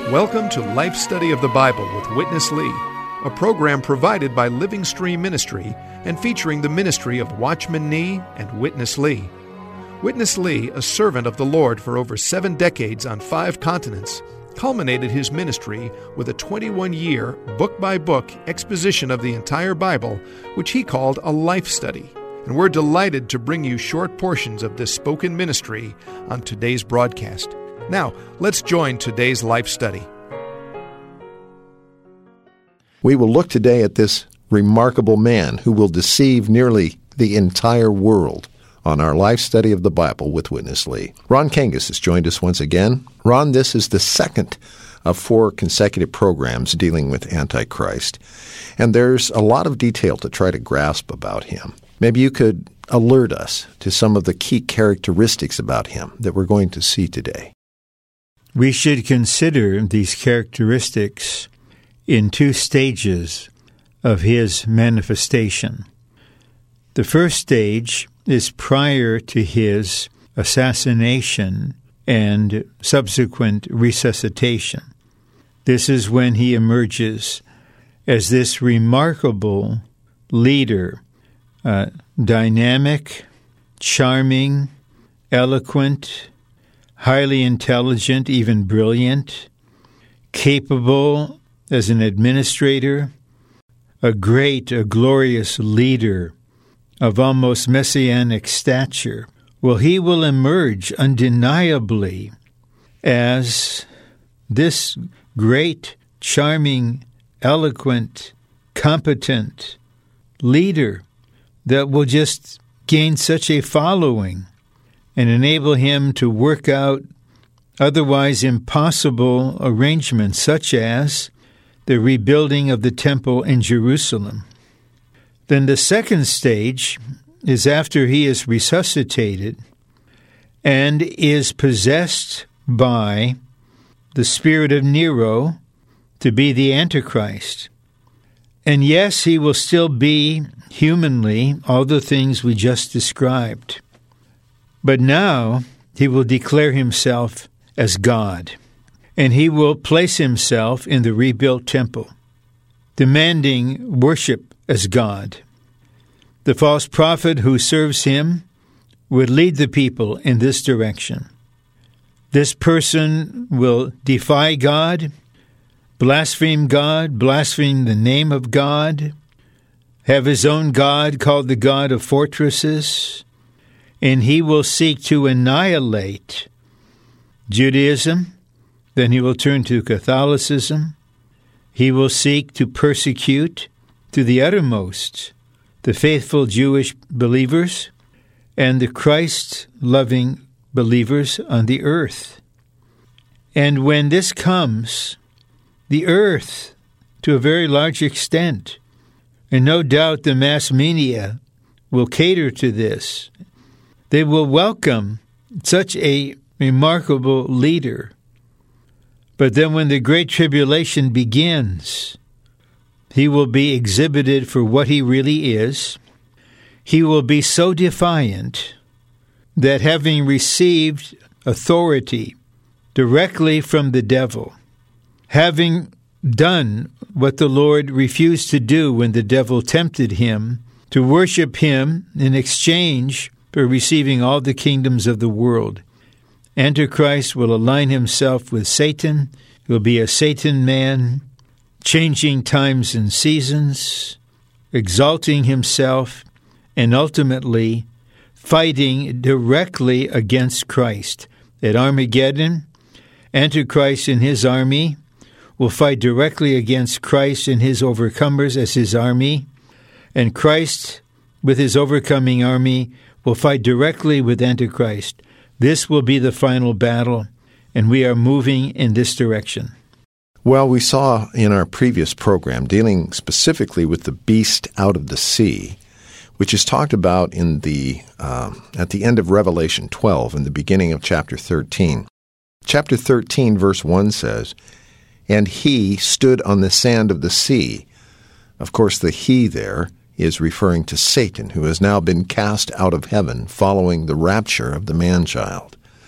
Welcome to Life Study of the Bible with Witness Lee, a program provided by Living Stream Ministry and featuring the ministry of Watchman Nee and Witness Lee. Witness Lee, a servant of the Lord for over 7 decades on 5 continents, culminated his ministry with a 21-year, book-by-book exposition of the entire Bible, which he called a life study. And we're delighted to bring you short portions of this spoken ministry on today's broadcast. Now, let's join today's life study. We will look today at this remarkable man who will deceive nearly the entire world on our life study of the Bible with Witness Lee. Ron Kangas has joined us once again. Ron, this is the second of 4 consecutive programs dealing with Antichrist, and there's a lot of detail to try to grasp about him. Maybe you could alert us to some of the key characteristics about him that we're going to see today. We should consider these characteristics in 2 stages of his manifestation. The first stage is prior to his assassination and subsequent resuscitation. This is when he emerges as this remarkable leader, dynamic, charming, eloquent, highly intelligent, even brilliant, capable as an administrator, a glorious leader of almost messianic stature. Well, he will emerge undeniably as this great, charming, eloquent, competent leader that will just gain such a following and enable him to work out otherwise impossible arrangements, such as the rebuilding of the temple in Jerusalem. Then the second stage is after he is resuscitated and is possessed by the spirit of Nero to be the Antichrist. And yes, he will still be humanly all the things we just described. But now he will declare himself as God, and he will place himself in the rebuilt temple, demanding worship as God. The false prophet who serves him would lead the people in this direction. This person will defy God, blaspheme the name of God, have his own God called the God of fortresses, and he will seek to annihilate Judaism. Then he will turn to Catholicism. He will seek to persecute to the uttermost the faithful Jewish believers and the Christ-loving believers on the earth. And when this comes, the earth, to a very large extent, and no doubt the mass media will cater to this, they will welcome such a remarkable leader. But then when the Great Tribulation begins, he will be exhibited for what he really is. He will be so defiant that, having received authority directly from the devil, having done what the Lord refused to do when the devil tempted him, to worship him in exchange for receiving all the kingdoms of the world, Antichrist will align himself with Satan. He will be a Satan man, changing times and seasons, exalting himself, and ultimately fighting directly against Christ. At Armageddon, Antichrist and his army will fight directly against Christ and his overcomers as his army, and Christ, with his overcoming army, will fight directly with Antichrist. This will be the final battle, and we are moving in this direction. Well, we saw in our previous program, dealing specifically with the beast out of the sea, which is talked about in the at the end of Revelation 12 and the beginning of chapter 13. Chapter 13, verse 1 says, "And he stood on the sand of the sea." Of course, the he there is referring to Satan, who has now been cast out of heaven following the rapture of the man-child.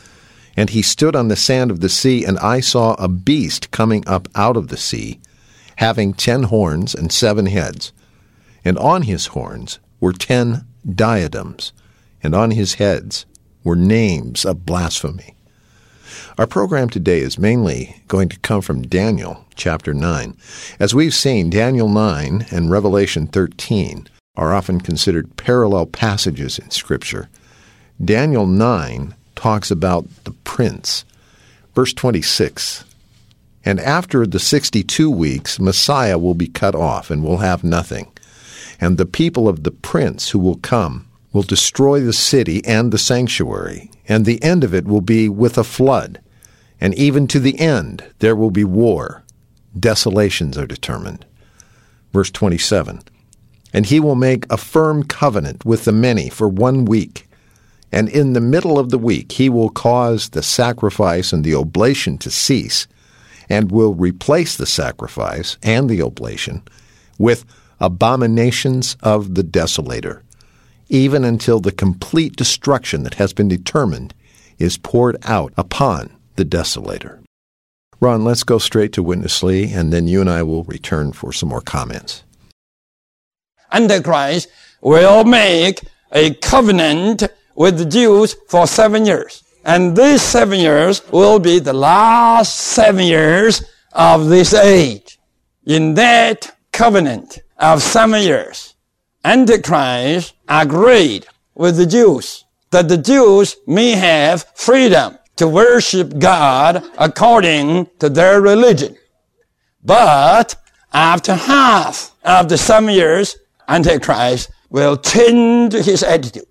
And he stood on the sand of the sea, and I saw a beast coming up out of the sea, having 10 horns and 7 heads. And on his horns were 10 diadems, and on his heads were names of blasphemy. Our program today is mainly going to come from Daniel chapter 9. As we've seen, Daniel 9 and Revelation 13 are often considered parallel passages in Scripture. Daniel 9 talks about the prince. Verse 26, "And after the 62 weeks, Messiah will be cut off and will have nothing. And the people of the prince who will come will destroy the city and the sanctuary, and the end of it will be with a flood. And even to the end there will be war. Desolations are determined." Verse 27, "And he will make a firm covenant with the many for 1 week. And in the middle of the week he will cause the sacrifice and the oblation to cease, and will replace the sacrifice and the oblation with abominations of the desolator, even until the complete destruction that has been determined is poured out upon the desolator." Ron, let's go straight to Witness Lee, and then you and I will return for some more comments. Antichrist will make a covenant with the Jews for 7 years. And these 7 years will be the last 7 years of this age. In that covenant of 7 years, Antichrist agreed with the Jews that the Jews may have freedom to worship God according to their religion. But after half of the 7 years, Antichrist will change his attitude.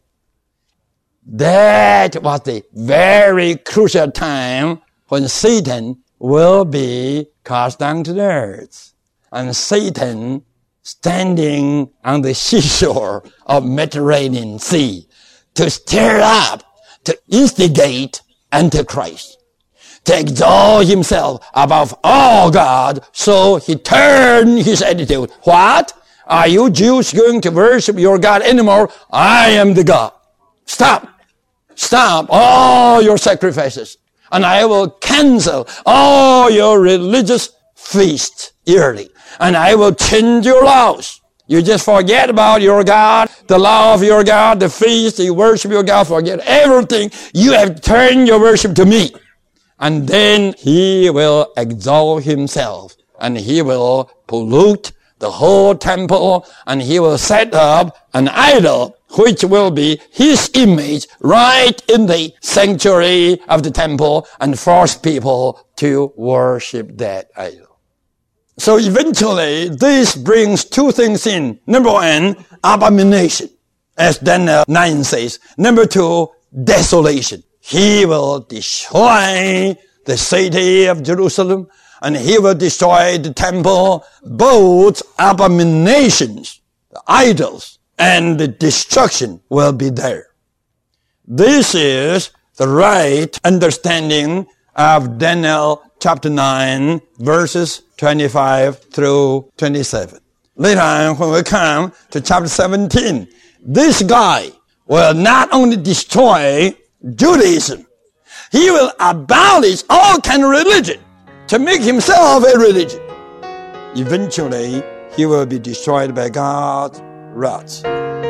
That was the very crucial time when Satan will be cast down to the earth. And Satan standing on the seashore of Mediterranean Sea to stir up, to instigate Antichrist, to exalt himself above all God. So he turned his attitude. What? Are you Jews going to worship your God anymore? I am the God. Stop all your sacrifices, and I will cancel all your religious feasts yearly, and I will change your laws. You just forget about your God, the law of your God, the feast, you worship your God, forget everything. You have turned your worship to me. And then he will exalt himself, and he will pollute the whole temple, and he will set up an idol which will be his image right in the sanctuary of the temple and force people to worship that idol. So eventually, this brings 2 things in. Number 1, abomination, as Daniel 9 says. Number 2, desolation. He will destroy the city of Jerusalem, and he will destroy the temple. Both abominations, the idols, and the destruction will be there. This is the right understanding of Daniel chapter 9, verses 25 through 27. Later on, when we come to chapter 17, this guy will not only destroy Judaism, he will abolish all kind of religion to make himself a religion. Eventually, he will be destroyed by God's wrath.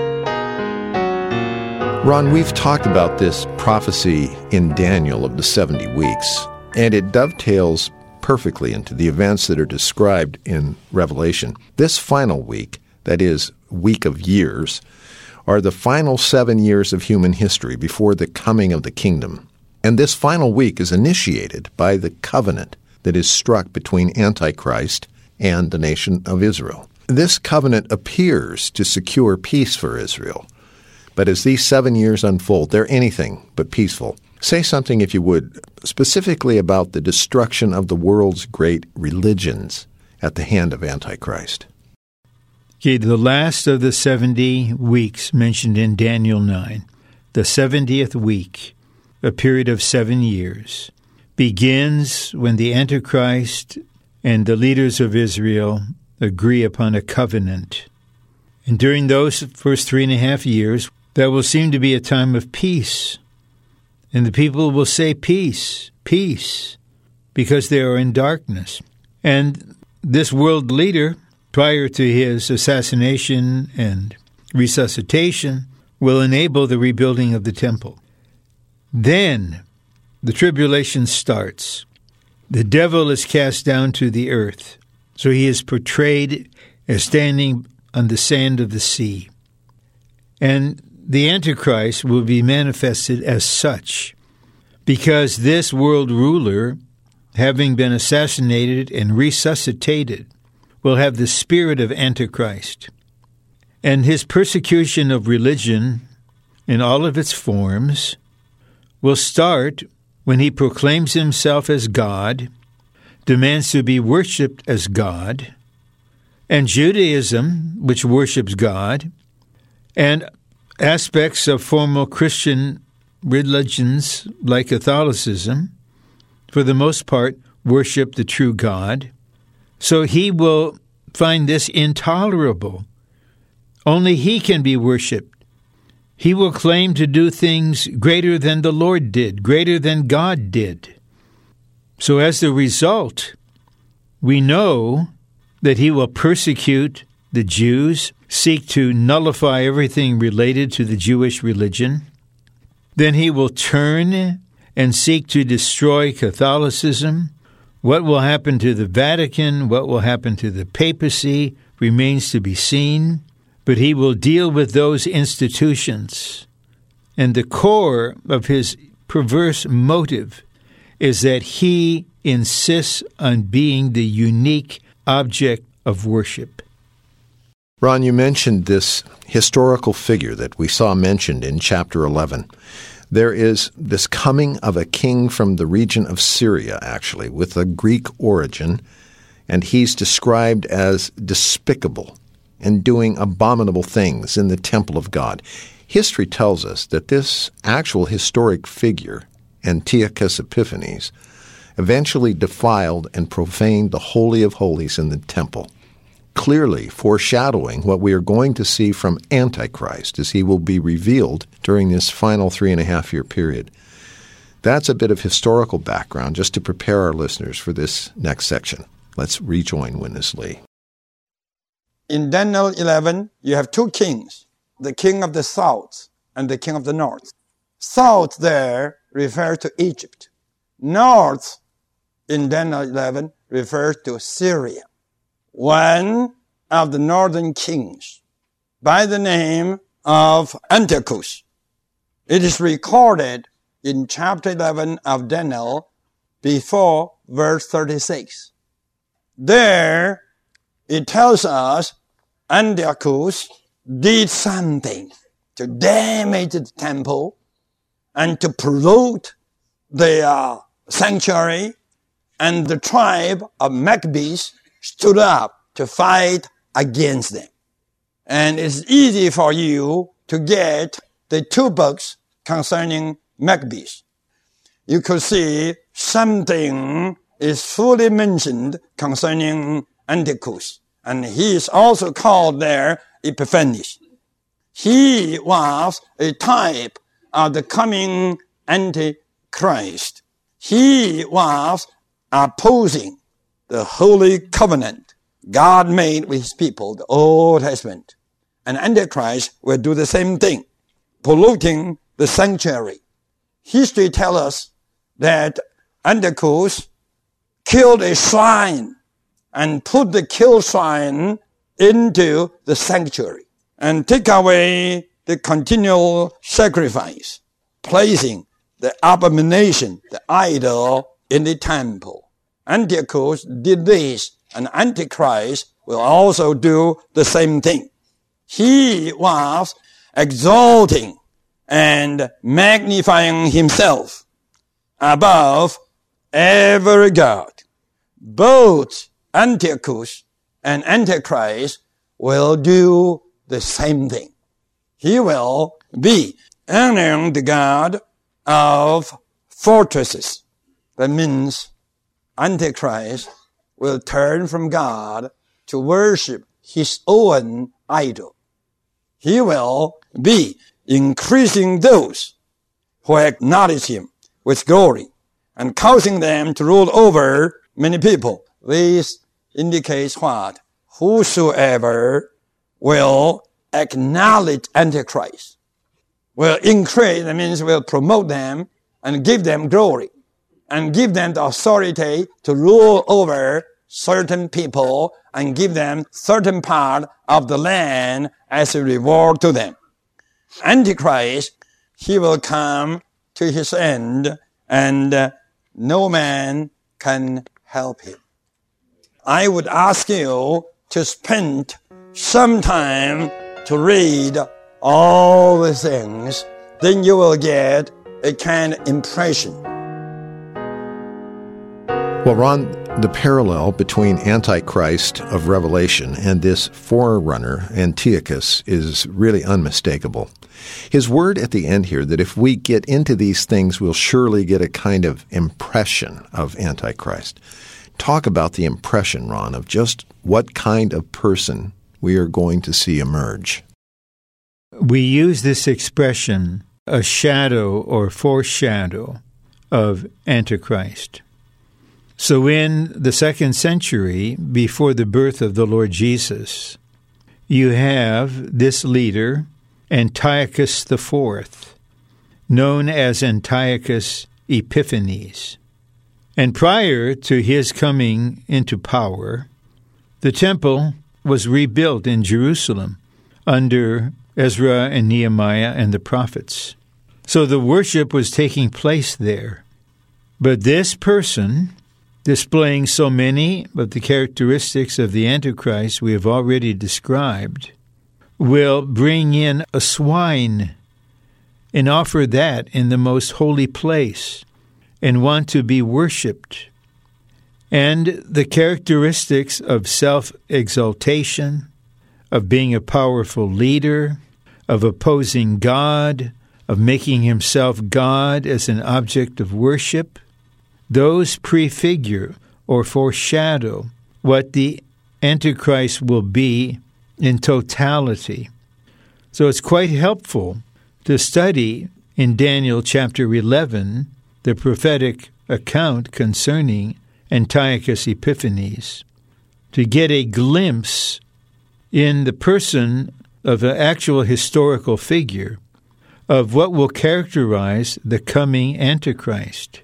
Ron, we've talked about this prophecy in Daniel of the 70 weeks, and it dovetails perfectly into the events that are described in Revelation. This final week, that is, week of years, are the final 7 years of human history before the coming of the kingdom. And this final week is initiated by the covenant that is struck between Antichrist and the nation of Israel. This covenant appears to secure peace for Israel, but as these 7 years unfold, they're anything but peaceful. Say something, if you would, specifically about the destruction of the world's great religions at the hand of Antichrist. Okay, the last of the 70 weeks mentioned in Daniel 9, the 70th week, a period of 7 years, begins when the Antichrist and the leaders of Israel agree upon a covenant. And during those first 3.5 years, there will seem to be a time of peace. And the people will say, peace, peace, because they are in darkness. And this world leader, prior to his assassination and resuscitation, will enable the rebuilding of the temple. Then the tribulation starts. The devil is cast down to the earth. So he is portrayed as standing on the sand of the sea. And the Antichrist will be manifested as such, because this world ruler, having been assassinated and resuscitated, will have the spirit of Antichrist. And his persecution of religion in all of its forms will start when he proclaims himself as God, demands to be worshipped as God, and Judaism, which worships God, and aspects of formal Christian religions like Catholicism, for the most part, worship the true God. So he will find this intolerable. Only he can be worshipped. He will claim to do things greater than the Lord did, greater than God did. So as a result, we know that he will persecute the Jews, seek to nullify everything related to the Jewish religion. Then he will turn and seek to destroy Catholicism. What will happen to the Vatican, what will happen to the papacy, remains to be seen. But he will deal with those institutions. And the core of his perverse motive is that he insists on being the unique object of worship. Ron, you mentioned this historical figure that we saw mentioned in chapter 11. There is this coming of a king from the region of Syria, actually, with a Greek origin, and he's described as despicable and doing abominable things in the temple of God. History tells us that this actual historic figure, Antiochus Epiphanes, eventually defiled and profaned the Holy of Holies in the temple, clearly foreshadowing what we are going to see from Antichrist as he will be revealed during this final 3.5-year period. That's a bit of historical background just to prepare our listeners for this next section. Let's rejoin Witness Lee. In Daniel 11, you have two kings, the king of the south and the king of the north. South there refers to Egypt. North in Daniel 11 refers to Syria. One of the northern kings by the name of Antiochus. It is recorded in chapter 11 of Daniel before verse 36. There it tells us Antiochus did something to damage the temple and to pollute the sanctuary, and the tribe of Maccabees stood up to fight against them. And it's easy for you to get the two books concerning Maccabees. You could see something is fully mentioned concerning Antiochus. And he is also called there Epiphanes. He was a type of the coming Antichrist. He was opposing the Holy Covenant God made with his people, the Old Testament. And Antichrist will do the same thing, polluting the sanctuary. History tells us that Antiochus killed a swine and put the killed swine into the sanctuary and take away the continual sacrifice, placing the abomination, the idol, in the temple. Antiochus did this, and Antichrist will also do the same thing. He was exalting and magnifying himself above every god. Both Antiochus and Antichrist will do the same thing. He will be honoring the God of fortresses. That means Antichrist will turn from God to worship his own idol. He will be increasing those who acknowledge him with glory and causing them to rule over many people. This indicates what? Whosoever will acknowledge Antichrist will increase, that means will promote them and give them glory and give them the authority to rule over certain people and give them certain part of the land as a reward to them. Antichrist, he will come to his end and no man can help him. I would ask you to spend some time to read all the things, then you will get a kind of impression. Well, Ron, the parallel between Antichrist of Revelation and this forerunner, Antiochus, is really unmistakable. His word at the end here that if we get into these things, we'll surely get a kind of impression of Antichrist. Talk about the impression, Ron, of just what kind of person we are going to see emerge. We use this expression, a shadow or foreshadow of Antichrist. So in the 2nd century, before the birth of the Lord Jesus, you have this leader, Antiochus IV, known as Antiochus Epiphanes. And prior to his coming into power, the temple was rebuilt in Jerusalem under Ezra and Nehemiah and the prophets. So the worship was taking place there. But this person, displaying so many of the characteristics of the Antichrist we have already described, will bring in a swine and offer that in the most holy place and want to be worshipped. And the characteristics of self-exaltation, of being a powerful leader, of opposing God, of making himself God as an object of worship, those prefigure or foreshadow what the Antichrist will be in totality. So it's quite helpful to study in Daniel chapter 11 the prophetic account concerning Antiochus Epiphanes, to get a glimpse in the person of an actual historical figure of what will characterize the coming Antichrist.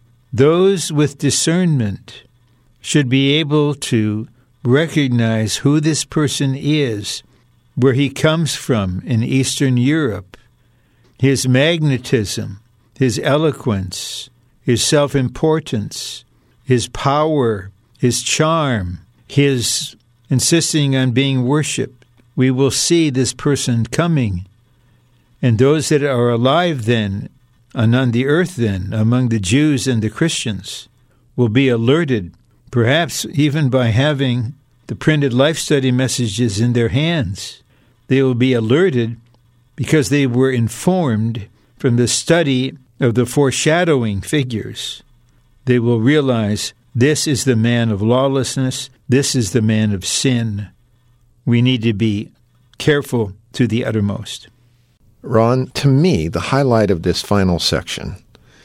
Those with discernment should be able to recognize who this person is, where he comes from in Eastern Europe, his magnetism, his eloquence, his self-importance, his power, his charm, his insisting on being worshipped. We will see this person coming. And those that are alive then, and on the earth then, among the Jews and the Christians, will be alerted, perhaps even by having the printed life study messages in their hands. They will be alerted because they were informed from the study of the foreshadowing figures. They will realize this is the man of lawlessness, this is the man of sin. We need to be careful to the uttermost. Ron, to me, the highlight of this final section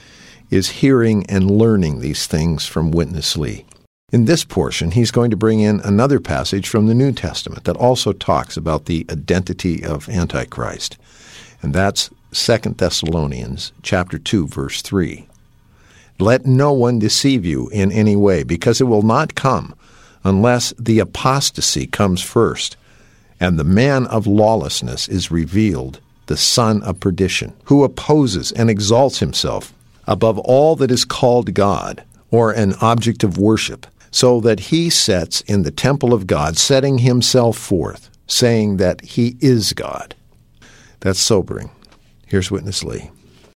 is hearing and learning these things from Witness Lee. In this portion, he's going to bring in another passage from the New Testament that also talks about the identity of Antichrist, and that's 2 Thessalonians chapter 2, verse 3. Let no one deceive you in any way, because it will not come unless the apostasy comes first, and the man of lawlessness is revealed, the son of perdition, who opposes and exalts himself above all that is called God, or an object of worship, so that he sets in the temple of God, setting himself forth, saying that he is God. That's sobering. Here's Witness Lee.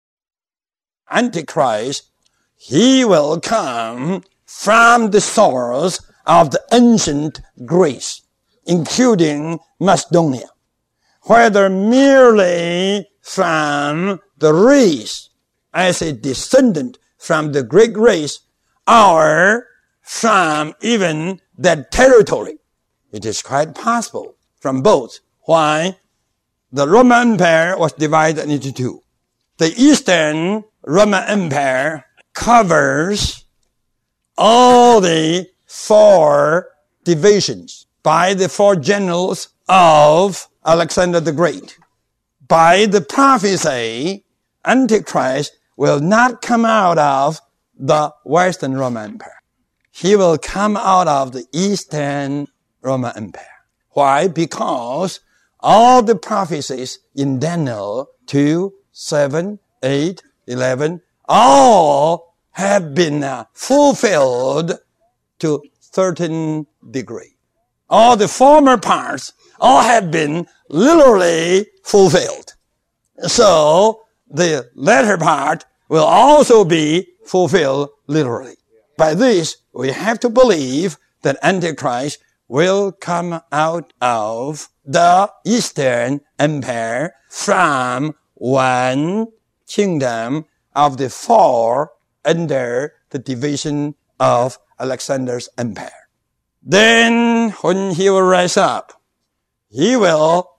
Antichrist, he will come from the source of the ancient Greece, including Macedonia, whether merely from the race as a descendant from the Greek race or from even that territory. It is quite possible from both. Why? The Roman Empire was divided into two. the Eastern Roman Empire covers all the 4 divisions by the 4 generals of Alexander the Great. By the prophecy, Antichrist will not come out of the Western Roman Empire. He will come out of the Eastern Roman Empire. Why? Because all the prophecies in Daniel 2, 7, 8, 11, all have been fulfilled to certain degree. All the former parts all have been literally fulfilled. So the latter part will also be fulfilled literally. By this, we have to believe that Antichrist will come out of the Eastern Empire from one kingdom of the 4 under the division of Alexander's empire. Then, when he will rise up, he will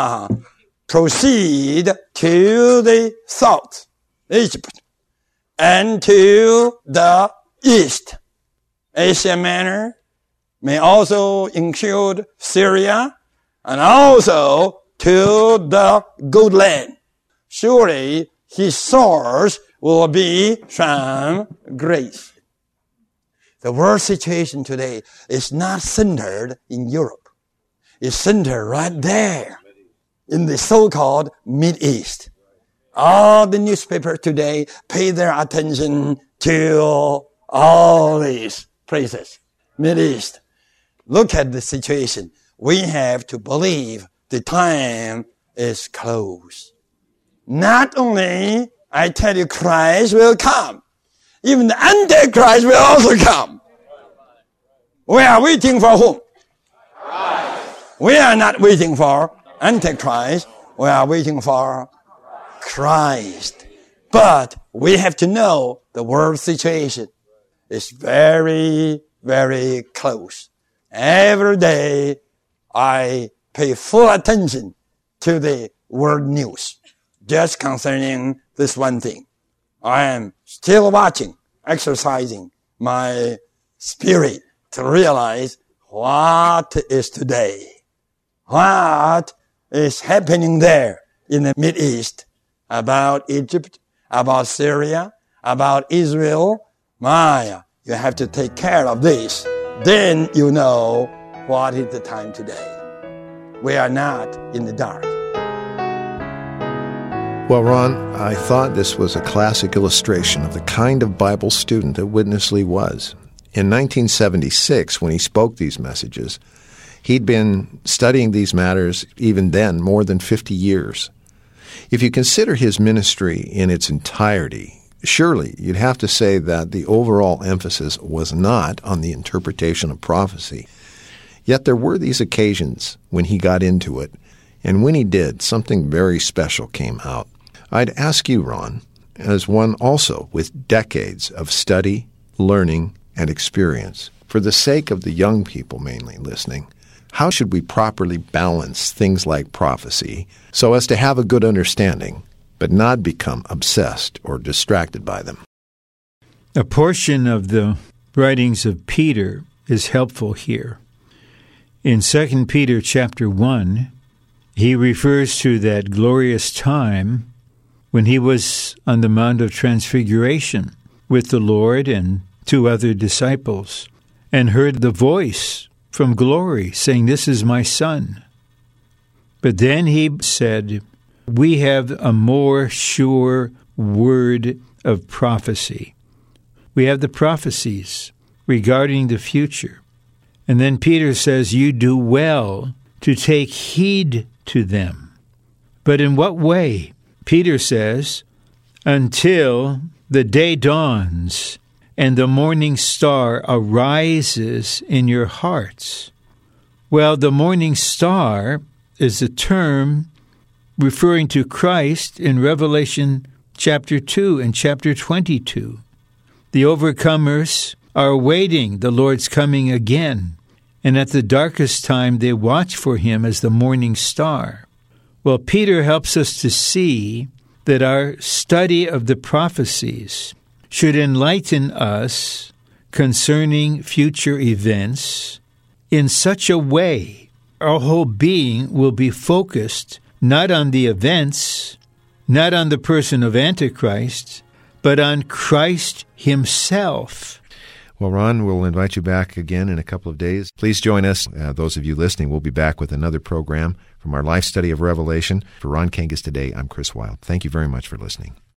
proceed to the south, Egypt, and to the east. Asia Minor may also include Syria, and also to the good land. Surely his source will be from grace. The world situation today is not centered in Europe. It's centered right there in the so-called Mid-East. All the newspapers today pay their attention to all these places. Mid-East. Look at the situation. We have to believe the time is close. Not only, I tell you, Christ will come. Even the Antichrist will also come. We are waiting for whom? Christ. We are not waiting for Antichrist. We are waiting for Christ. But we have to know the world situation is very, very close. Every day, I pay full attention to the world news just concerning this one thing. I am still watching, exercising my spirit to realize what is today, what is happening there in the Mideast, about Egypt, about Syria, about Israel. You have to take care of this. Then you know what is the time today. We are not in the dark. Well, Ron, I thought this was a classic illustration of the kind of Bible student that Witness Lee was. In 1976, when he spoke these messages, he'd been studying these matters even then more than 50 years. If you consider his ministry in its entirety, surely you'd have to say that the overall emphasis was not on the interpretation of prophecy. Yet there were these occasions when he got into it, and when he did, something very special came out. I'd ask you, Ron, as one also with decades of study, learning, and experience, for the sake of the young people mainly listening, how should we properly balance things like prophecy so as to have a good understanding, but not become obsessed or distracted by them? A portion of the writings of Peter is helpful here. In 2 Peter chapter 1, he refers to that glorious time when he was on the Mount of Transfiguration with the Lord and 2 other disciples, and heard the voice from glory saying, "This is my Son." But then he said, "We have a more sure word of prophecy." We have the prophecies regarding the future. And then Peter says, "You do well to take heed to them." But in what way? Peter says, "Until the day dawns and the morning star arises in your hearts." Well, the morning star is a term referring to Christ in Revelation chapter 2 and chapter 22. The overcomers are awaiting the Lord's coming again, and at the darkest time they watch for him as the morning star. Well, Peter helps us to see that our study of the prophecies should enlighten us concerning future events in such a way our whole being will be focused not on the events, not on the person of Antichrist, but on Christ himself. Well, Ron, we'll invite you back again in a couple of days. Please join us. Those of you listening, we'll be back with another program from our Life Study of Revelation. For Ron Kangas today, I'm Chris Wilde. Thank you very much for listening.